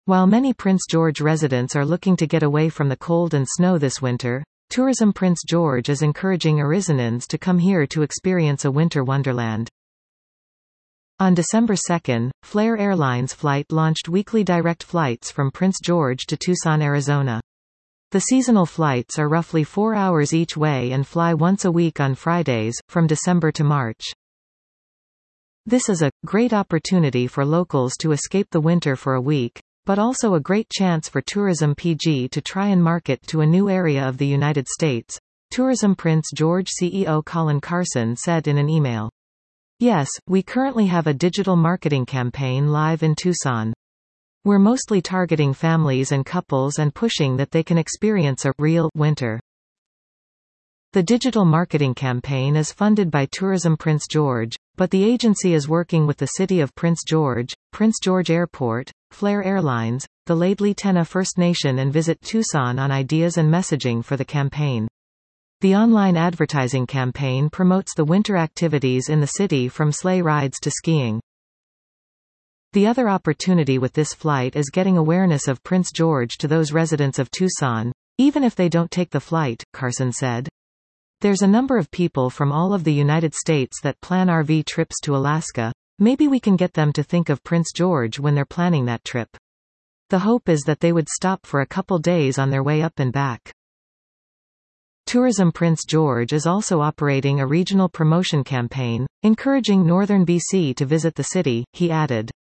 While many Prince George residents are looking to get away from the cold and snow this winter, Tourism Prince George is encouraging Arizonans to come here to experience a winter wonderland. On December 2, Flair Airlines flight launched weekly direct flights from Prince George to Tucson, Arizona. The seasonal flights are roughly 4 hours each way and fly once a week on Fridays, from December to March. This is a great opportunity for locals to escape the winter for a week, but also a great chance for Tourism PG to try and market to a new area of the United States, Tourism Prince George CEO Colin Carson said in an email. Yes, we currently have a digital marketing campaign live in Tucson. We're mostly targeting families and couples and pushing that they can experience a real winter. The digital marketing campaign is funded by Tourism Prince George, but the agency is working with the City of Prince George Airport, Flair Airlines, the Laidley Tenah First Nation and Visit Tucson on ideas and messaging for the campaign. The online advertising campaign promotes the winter activities in the city from sleigh rides to skiing. The other opportunity with this flight is getting awareness of Prince George to those residents of Tucson, even if they don't take the flight, Carson said. There's a number of people from all of the United States that plan RV trips to Alaska. Maybe we can get them to think of Prince George when they're planning that trip. The hope is that they would stop for a couple days on their way up and back. Tourism Prince George is also operating a regional promotion campaign, encouraging northern BC to visit the city, he added.